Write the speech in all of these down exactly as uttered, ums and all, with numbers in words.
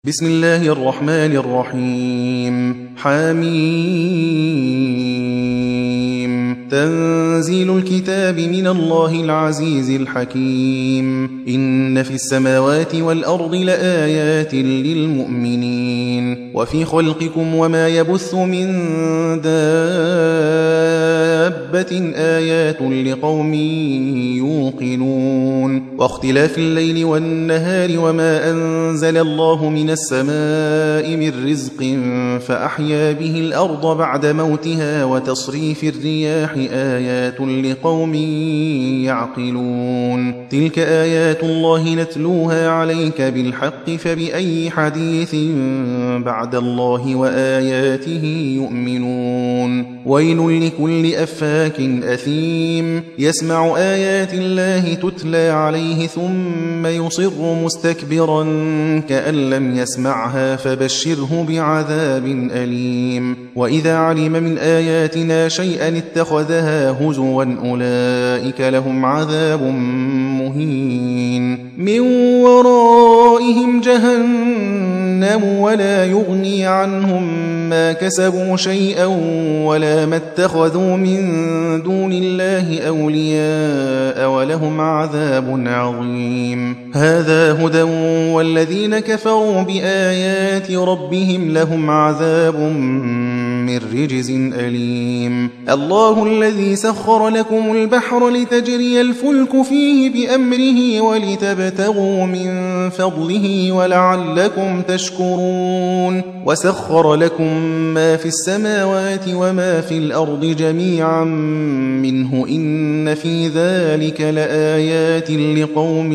بسم الله الرحمن الرحيم حميم تنزيل الكتاب من الله العزيز الحكيم إن في السماوات والأرض لآيات للمؤمنين وفي خلقكم وما يبث من دابة آيات لقوم يوقنون واختلاف الليل والنهار وما أنزل الله من السماء من رزق فأحيا به الأرض بعد موتها وتصريف الرياح آيات لقوم يعقلون تلك آيات الله نتلوها عليك بالحق فبأي حديث بعد الله وآياته يؤمنون ويل لكل أفاك أثيم يسمع آيات الله تتلى عليه ثم يصر مستكبرا كأن لم يسمعها فبشره بعذاب أليم وإذا علم من آياتنا شيئا اتخذها هزوا أولئك لهم عذاب مهين من ورائهم جهنم ولا يغني عنهم ما كسبوا شيئا ولا ما اتخذوا من دون الله أولياء ولهم عذاب عظيم هذا هدى والذين كفروا بآيات ربهم لهم عذاب من رجز أليم الله الذي سخر لكم البحر لتجري الفلك فيه بأمره ولتبتغوا من فضله ولعلكم تشكرون وسخر لكم ما في السماوات وما في الأرض جميعا منه إن في ذلك لآيات لقوم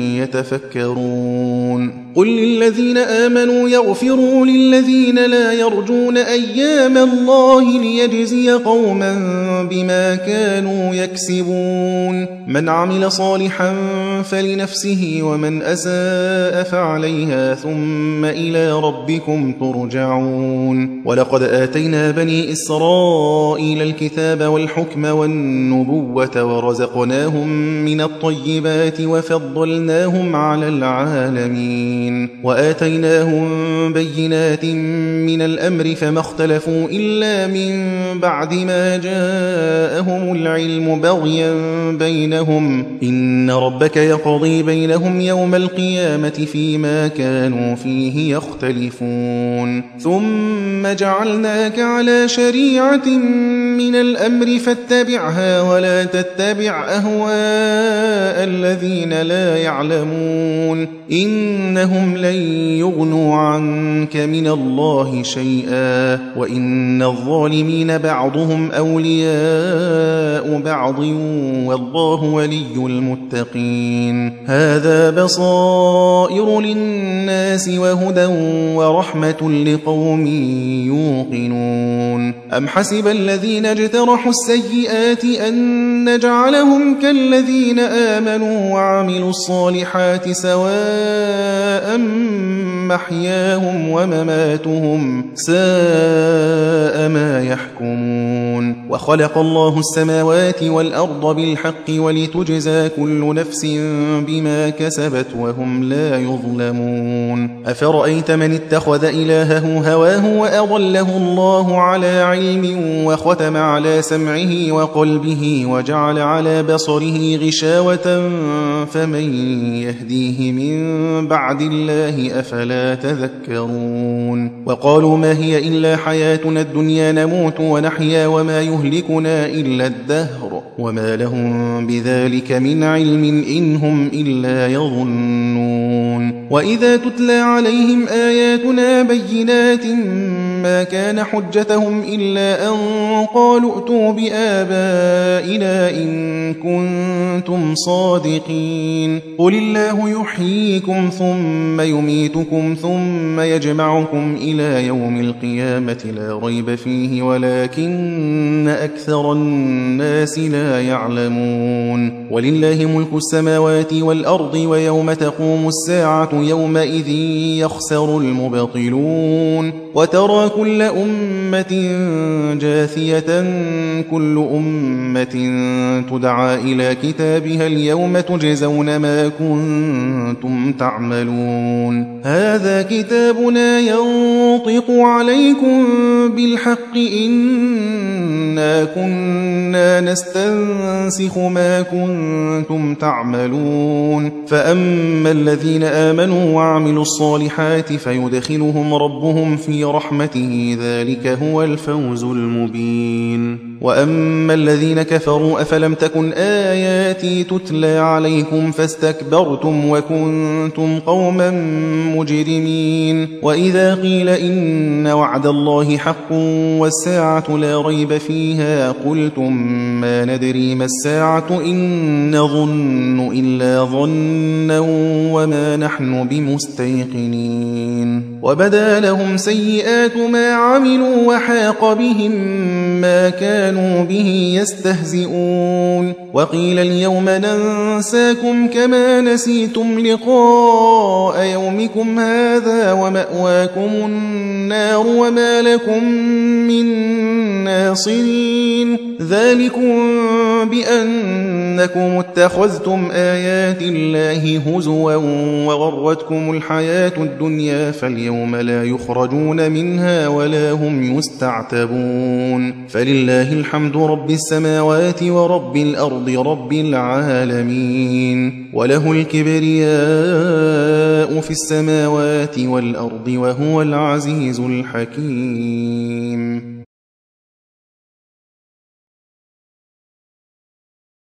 يتفكرون قل للذين آمنوا يغفروا للذين لا يرجون أيام الله ليجزي قوما بما كانوا يكسبون من عمل صالحا فلنفسه ومن أساء فعليها ثم إلى ربكم ترجعون ولقد آتينا بني إسرائيل الكتاب والحكم والنبوة ورزقناهم من الطيبات وفضلناهم على العالمين وآتيناهم بينات من الأمر فما اختلفوا إلا من بعد ما جاءهم العلم بغيا بينهم إن ربك يقضي بينهم يوم القيامة فيما كانوا فيه يختلفون ثم جعلناك على شريعة من الأمر فاتبعها ولا تتبع أهواء الذين لا يعلمون إنهم لن يغنوا عنك من الله شيئا وإن الظالمين بعضهم أولياء بعض والله ولي المتقين هذا بصائر للناس وهدى ورحمة لقوم يوقنون أم حسب الذين اجترحوا السيئات أن نجعلهم كالذين آمنوا وعملوا الصالحات سواء محياهم ومماتهم ساء ما يحكمون وخلق الله السماوات والأرض بالحق ولتجزى كل نفس بما كسبت وهم لا يظلمون أفرأيت من اتخذ إلهه هواه وأضله الله على علم وختم على سمعه وقلبه وجعل على بصره غشاوة فمن يهديه من بعد الله أفلا تذكرون وقالوا ما هي إلا حياتنا الدنيا نموت ونحيا وما يهلكنا إلا الدهر وما لهم بذلك من علم إن هم إلا يظنون وإذا تتلى عليهم آياتنا بينات ما كان حجتهم إلا أن قالوا ائتوا بآبائنا إن كنتم صادقين قل الله يحييكم ثم يميتكم ثم يجمعكم إلى يوم القيامة لا ريب فيه ولكن أكثر الناس لا يعلمون ولله ملك السماوات والأرض ويوم تقوم الساعة يومئذ يخسر المبطلون وترى وترى كل أمة جاثية كل أمة تدعى إلى كتابها اليوم تجزون ما كنتم تعملون هذا كتابنا ينطق عليكم بالحق إنا كنا نستنسخ ما كنتم تعملون فأما الذين آمنوا وعملوا الصالحات فيدخلهم ربهم في رحمته ذلك هو الفوز المبين وأما الذين كفروا أفلم تكن آياتي تتلى عليكم فاستكبرتم وكنتم قوما مجرمين وإذا قيل إن وعد الله حق والساعة لا ريب فيها قلتم ما ندري ما الساعة إن نظن إلا ظنا وما نحن بمستيقنين وبدا لهم سيئات ما عملوا وحاق بهم ما كانوا به يستهزئون وقيل اليوم ننساكم كما نسيتم لقاء يومكم هذا ومأواكم النار وما لكم من ناصرين ذلكم بأنكم اتخذتم آيات الله هزوا وغرتكم الحياة الدنيا فاليوم لا يخرجون منها ولا هم يستعتبون فلله الحمد رب السماوات ورب الأرض رب العالمين وله الكبرياء في السماوات والأرض وهو العزيز الحكيم